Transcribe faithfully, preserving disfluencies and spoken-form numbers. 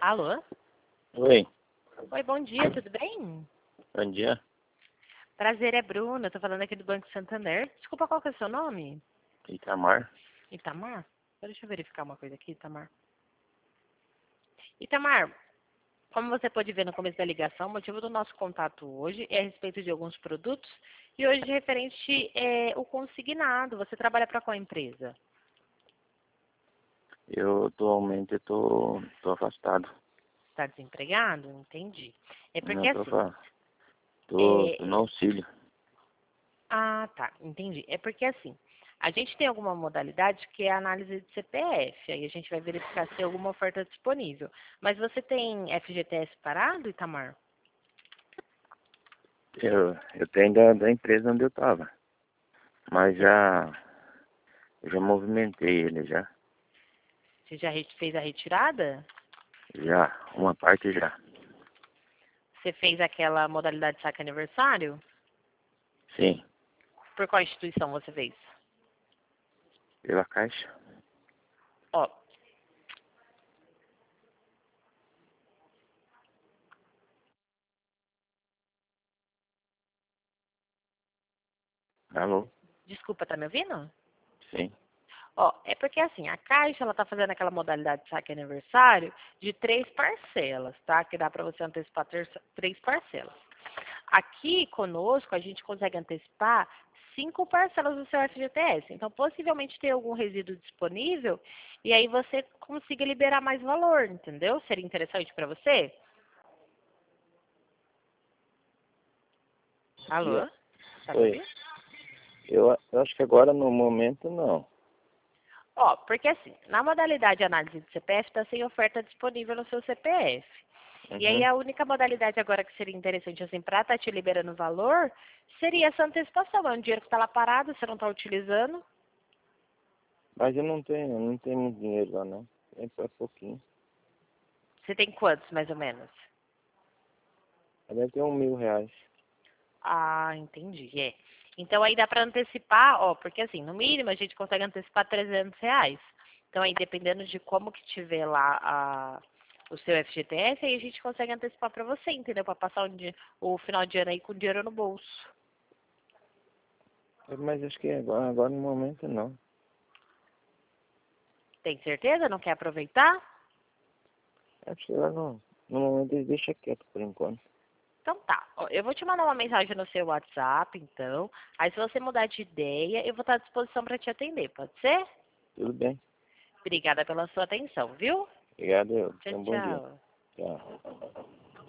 Alô? Oi, Oi, bom dia, tudo bem? bom dia. Prazer, é Bruna, eu tô falando aqui do Banco Santander. Desculpa, qual que é o seu nome? Itamar? Itamar? Deixa eu verificar uma coisa aqui, Itamar. Itamar, como você pode ver no começo da ligação, o motivo do nosso contato hoje é a respeito de alguns produtos e hoje referente é o consignado. Você trabalha para qual empresa? Eu atualmente tô, tô afastado. Está desempregado? Entendi. É porque Não, tô, assim, fa- tô, é, tô no auxílio. Ah, tá, entendi. É porque assim, a gente tem alguma modalidade que é a análise de C P F, aí a gente vai verificar se tem alguma oferta disponível. Mas você tem F G T S parado, Itamar? Eu, eu tenho da, da empresa onde eu tava. Mas Você já, já movimentei ele já. você já re- fez a retirada? Já, uma parte já. Você fez aquela modalidade saque aniversário? Sim, Por qual instituição você fez? pela caixa. Ó, Alô? desculpa, tá me ouvindo? Sim. Ó, é porque assim, a Caixa, ela tá fazendo aquela modalidade de saque aniversário de três parcelas, tá? Que dá para você antecipar terça- três parcelas. Aqui conosco, a gente consegue antecipar cinco parcelas do seu F G T S. Então, possivelmente tem algum resíduo disponível e aí você consiga liberar mais valor, entendeu? Seria interessante para você? E, ó, Alô? Tá me oi. ouvindo? Eu, eu acho que agora no momento não. Ó, porque assim, na modalidade análise de C P F está sem oferta disponível no seu C P F. E aí Uhum. a única modalidade agora que seria interessante assim para estar te liberando valor seria essa antecipação. É um dinheiro que está lá parado, você não está utilizando. Mas eu não tenho, não tenho muito dinheiro lá não. É só pouquinho. Você tem quantos, mais ou menos? Deve ter um mil reais. Ah, entendi. É. Então aí dá para antecipar, ó, porque assim, no mínimo a gente consegue antecipar trezentos reais. Então aí dependendo de como que tiver lá a, o seu F G T S, aí a gente consegue antecipar para você, entendeu? Para passar o, di- o final de ano aí com dinheiro no bolso. Mas acho que agora, agora no momento não. Tem certeza? Não quer aproveitar? Acho que agora não. No momento ele deixa quieto por enquanto. Então tá. Ó, eu vou te mandar uma mensagem no seu WhatsApp, então. Aí se você mudar de ideia, eu vou estar à disposição para te atender, pode ser? Tudo bem. Obrigada pela sua atenção, viu? Obrigado, eu. Tchau, Tenha um bom dia. tchau. Tchau.